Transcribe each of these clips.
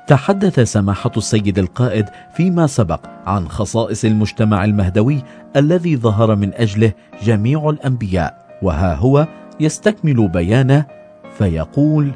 تحدث سماحة السيد القائد فيما سبق عن خصائص المجتمع المهدوي الذي ظهر من أجله جميع الأنبياء، وها هو يستكمل بيانه فيقول: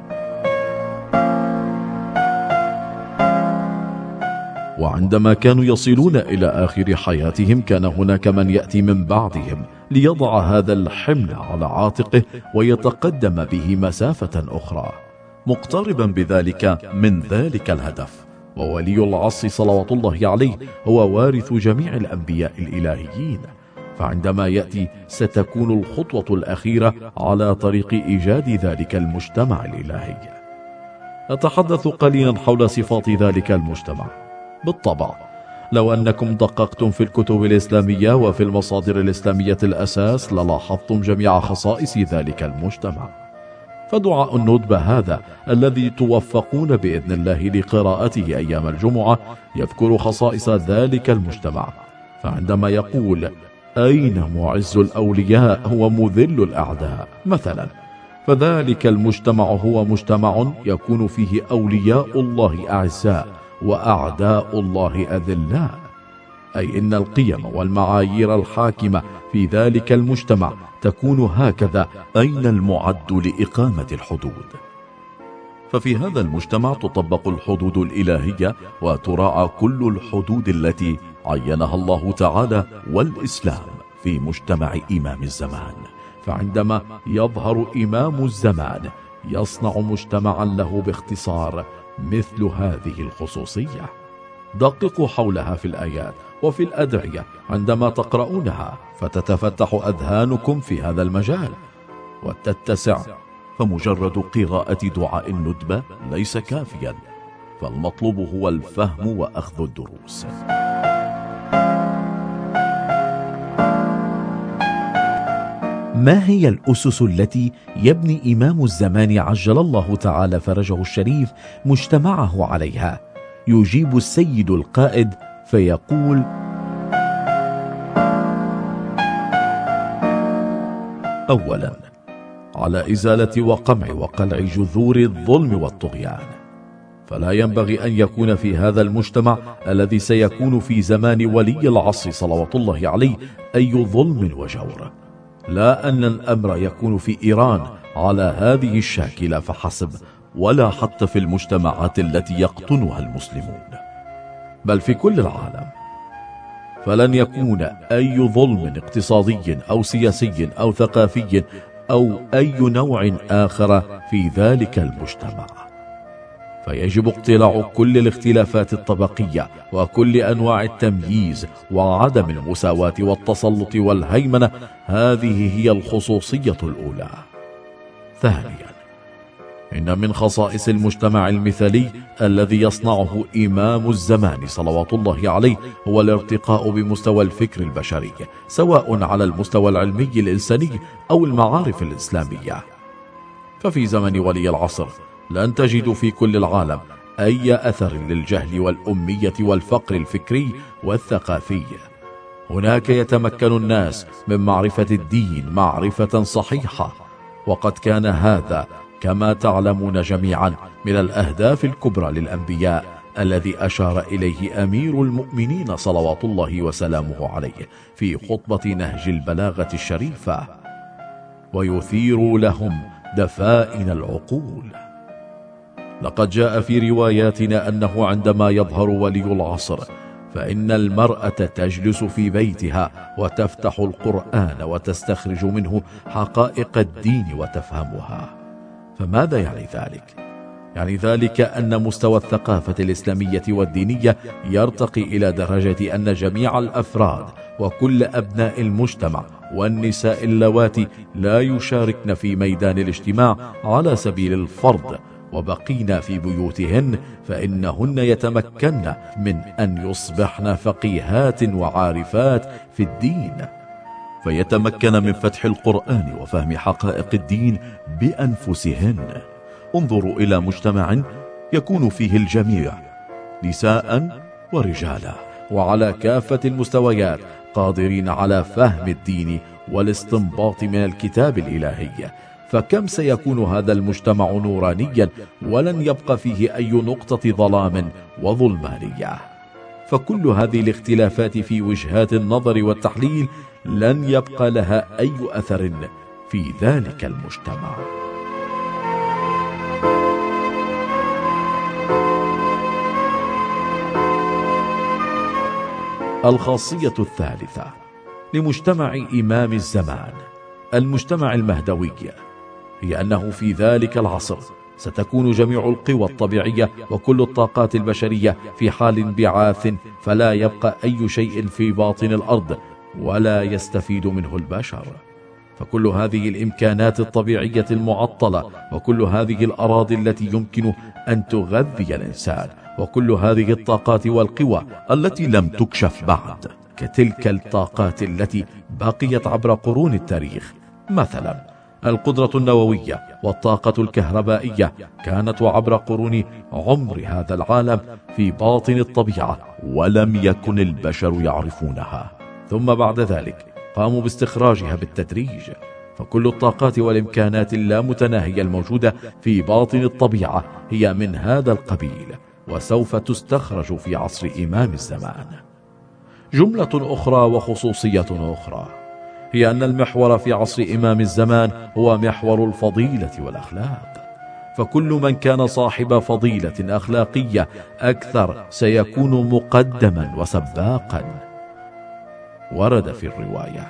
وعندما كانوا يصلون إلى آخر حياتهم كان هناك من يأتي من بعدهم ليضع هذا الحمل على عاتقه ويتقدم به مسافة أخرى، مقتربا بذلك من ذلك الهدف. وولي العصر صلوات الله عليه هو وارث جميع الأنبياء الإلهيين، فعندما يأتي ستكون الخطوة الأخيرة على طريق إيجاد ذلك المجتمع الإلهي. أتحدث قليلا حول صفات ذلك المجتمع. بالطبع لو أنكم دققتم في الكتب الإسلامية وفي المصادر الإسلامية الأساس للاحظتم جميع خصائص ذلك المجتمع. فدعاء الندبة هذا الذي توفقون بإذن الله لقراءته أيام الجمعة يذكر خصائص ذلك المجتمع، فعندما يقول: أين معز الأولياء ومذل الأعداء مثلا، فذلك المجتمع هو مجتمع يكون فيه أولياء الله أعزاء وأعداء الله أذلاء، أي إن القيم والمعايير الحاكمة في ذلك المجتمع تكون هكذا. أين المعد لإقامة الحدود؟ ففي هذا المجتمع تطبق الحدود الإلهية وتراعى كل الحدود التي عينها الله تعالى والإسلام في مجتمع إمام الزمان. فعندما يظهر إمام الزمان يصنع مجتمعا له باختصار مثل هذه الخصوصية. دققوا حولها في الآيات وفي الأدعية عندما تقرؤونها فتتفتح أذهانكم في هذا المجال وتتسع، فمجرد قراءة دعاء الندبة ليس كافيا، فالمطلوب هو الفهم وأخذ الدروس. ما هي الأسس التي يبني إمام الزمان عجل الله تعالى فرجه الشريف مجتمعه عليها؟ يجيب السيد القائد فيقول: أولا، على إزالة وقمع وقلع جذور الظلم والطغيان. فلا ينبغي أن يكون في هذا المجتمع الذي سيكون في زمان ولي العصر صلوات الله عليه أي ظلم وجور، لا أن الأمر يكون في إيران على هذه الشاكلة فحسب، ولا حتى في المجتمعات التي يقطنها المسلمون، بل في كل العالم. فلن يكون أي ظلم اقتصادي أو سياسي أو ثقافي أو أي نوع آخر في ذلك المجتمع. فيجب اقتلاع كل الاختلافات الطبقية وكل أنواع التمييز وعدم المساواة والتسلط والهيمنة. هذه هي الخصوصية الأولى. ثانيا، إن من خصائص المجتمع المثالي الذي يصنعه إمام الزمان صلوات الله عليه هو الارتقاء بمستوى الفكر البشري، سواء على المستوى العلمي الإنساني أو المعارف الإسلامية. ففي زمن ولي العصر لن تجد في كل العالم أي أثر للجهل والأمية والفقر الفكري والثقافي. هناك يتمكن الناس من معرفة الدين معرفة صحيحة، وقد كان هذا كما تعلمون جميعا من الأهداف الكبرى للأنبياء الذي أشار إليه أمير المؤمنين صلوات الله وسلامه عليه في خطبة نهج البلاغة الشريفة: ويثير لهم دفائن العقول. لقد جاء في رواياتنا أنه عندما يظهر ولي العصر فإن المرأة تجلس في بيتها وتفتح القرآن وتستخرج منه حقائق الدين وتفهمها. فماذا يعني ذلك؟ يعني ذلك أن مستوى الثقافة الإسلامية والدينية يرتقي إلى درجة أن جميع الأفراد وكل أبناء المجتمع والنساء اللواتي لا يشاركن في ميدان الاجتماع على سبيل الفرض وبقين في بيوتهن، فإنهن يتمكن من أن يصبحن فقيهات وعارفات في الدين، فيتمكن من فتح القرآن وفهم حقائق الدين بأنفسهن. انظروا إلى مجتمع يكون فيه الجميع نساء ورجالا وعلى كافة المستويات قادرين على فهم الدين والاستنباط من الكتاب الإلهي، فكم سيكون هذا المجتمع نورانيا ولن يبقى فيه أي نقطة ظلام وظلمانية. فكل هذه الاختلافات في وجهات النظر والتحليل لن يبقى لها أي أثر في ذلك المجتمع. الخاصية الثالثة لمجتمع إمام الزمان، المجتمع المهدوي، هي أنه في ذلك العصر ستكون جميع القوى الطبيعية وكل الطاقات البشرية في حال انبعاث، فلا يبقى أي شيء في باطن الأرض ولا يستفيد منه البشر. فكل هذه الإمكانات الطبيعية المعطلة وكل هذه الأراضي التي يمكن أن تغذي الإنسان وكل هذه الطاقات والقوى التي لم تكشف بعد، كتلك الطاقات التي بقيت عبر قرون التاريخ، مثلا القدرة النووية والطاقة الكهربائية، كانت عبر قرون عمر هذا العالم في باطن الطبيعة ولم يكن البشر يعرفونها، ثم بعد ذلك قاموا باستخراجها بالتدريج. فكل الطاقات والإمكانات اللامتناهية الموجودة في باطن الطبيعة هي من هذا القبيل، وسوف تستخرج في عصر إمام الزمان. جملة أخرى وخصوصية أخرى هي أن المحور في عصر إمام الزمان هو محور الفضيلة والأخلاق، فكل من كان صاحب فضيلة أخلاقية أكثر سيكون مقدما وسباقا. ورد في الرواية: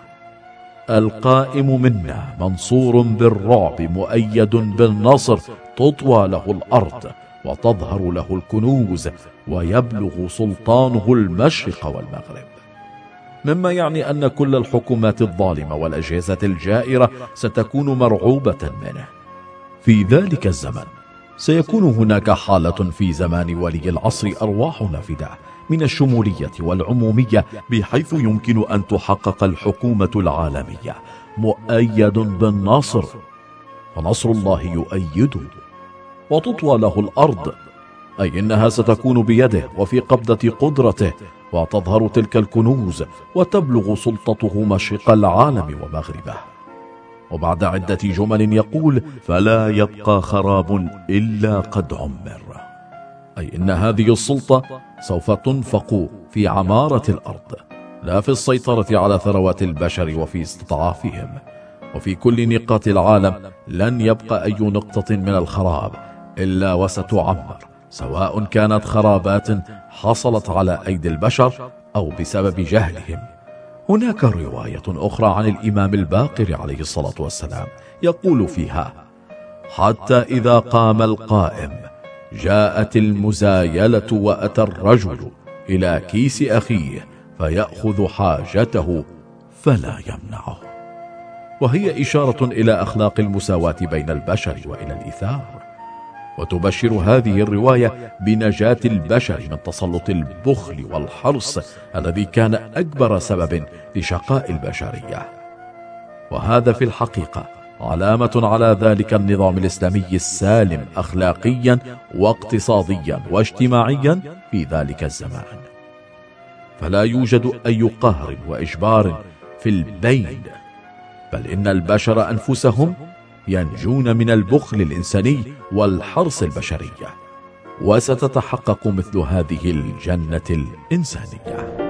القائم منا منصور بالرعب مؤيد بالنصر، تطوى له الأرض وتظهر له الكنوز ويبلغ سلطانه المشرق والمغرب، مما يعني أن كل الحكومات الظالمة والأجهزة الجائرة ستكون مرعوبة منه. في ذلك الزمن سيكون هناك حالة في زمان ولي العصر أرواح نافذة من الشمولية والعمومية، بحيث يمكن أن تحقق الحكومة العالمية مؤيد بالنصر، فنصر الله يؤيده، وتطوى له الأرض، أي إنها ستكون بيده وفي قبضة قدرته، وتظهر تلك الكنوز وتبلغ سلطته مشرق العالم ومغربه. وبعد عدة جمل يقول: فلا يبقى خراب إلا قد عمر، أي إن هذه السلطة سوف تنفق في عمارة الأرض، لا في السيطرة على ثروات البشر وفي استضعافهم. وفي كل نقاط العالم لن يبقى أي نقطة من الخراب إلا وستعمر، سواء كانت خرابات حصلت على أيدي البشر أو بسبب جهلهم. هناك رواية أخرى عن الإمام الباقر عليه الصلاة والسلام يقول فيها: حتى إذا قام القائم جاءت المزايلة وأتى الرجل إلى كيس أخيه فيأخذ حاجته فلا يمنعه. وهي إشارة إلى أخلاق المساواة بين البشر وإلى الإيثار. وتبشر هذه الرواية بنجاة البشر من تسلط البخل والحرص الذي كان أكبر سبب لشقاء البشرية. وهذا في الحقيقة علامة على ذلك النظام الإسلامي السالم أخلاقيا واقتصاديا واجتماعيا في ذلك الزمان. فلا يوجد أي قهر وإجبار في البين، بل إن البشر أنفسهم ينجون من البخل الإنساني والحرص البشري، وستتحقق مثل هذه الجنة الإنسانية.